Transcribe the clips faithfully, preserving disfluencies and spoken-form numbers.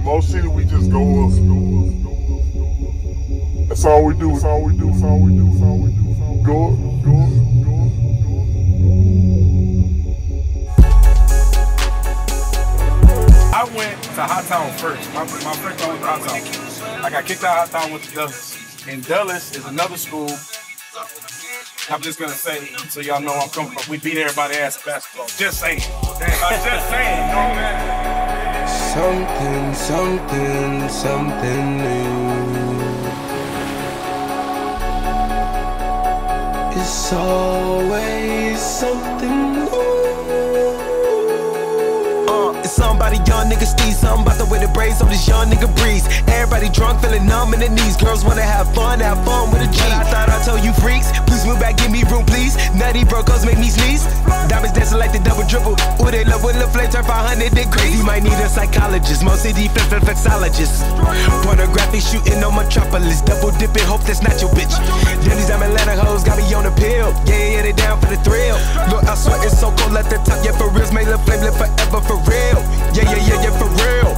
Mo City, we just go up. That's all we do. That's all we do. That's all we do. That's all we do. Go up. Go up. Go up. I went to Hot Town first. My, my first time went to Hot Town. I got kicked out of Hot Town, went to Dulles. And Dulles is another school. I'm just gonna say, so y'all know I'm coming from. We beat everybody ass basketball. Just saying. I'm just saying. You know what I Something, mean? something, something new. It's always something new. It's something about a young nigga Steve, something about the way the braids on this young nigga breeze. Everybody drunk, feeling numb in the knees. Girls wanna have fun, have fun with a G. But I thought I told you freaks, please move back, give me room, please. Nutty brocos make me sneeze. Diamonds dancing like the double dribble. Ooh, they love when the flame turn five hundred degrees. You might need a psychologist, Mo City flip flip flexologist. Pornography shooting on Metropolis, double dipping, hope that's not your bitch. Then these damn Atlanta hoes got me on the pill. Yeah, yeah, they down for the thrill. Look, I swear it's so cold at the top, yeah, for reals, make the flame live forever for real. Yeah, yeah, yeah, yeah, for real.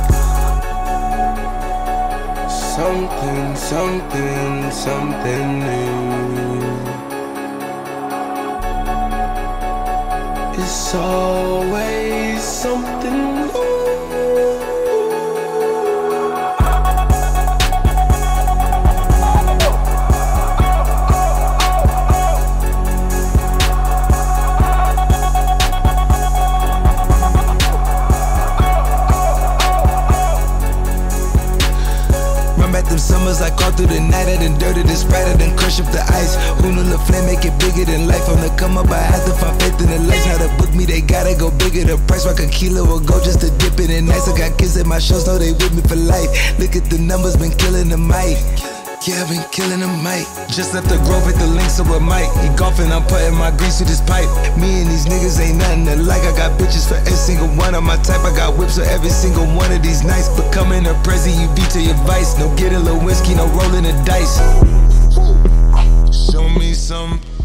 Something, something, something new. It's always something new. Them summers I crawled through the night, I done dirted and Sprite, I done crush up the ice. Who knew the flame make it bigger than life? On the come up, I had to find faith in the lights. How to book me, they gotta go bigger. The price like a kilo will go just to dip it in nice. I got kids at my shows, know they with me for life. Look at the numbers, been killing the mic. Yeah, I've been killing the mic. Just left the Grove at the links up with Mike. He golfing, I'm putting my grease with his pipe. Me and these niggas ain't nothing alike. I got bitches for every single one of my type. I got whips for every single one of these nights. Becoming a prezi, you beat to your vice. No get a little whiskey, no rolling the dice. Show me some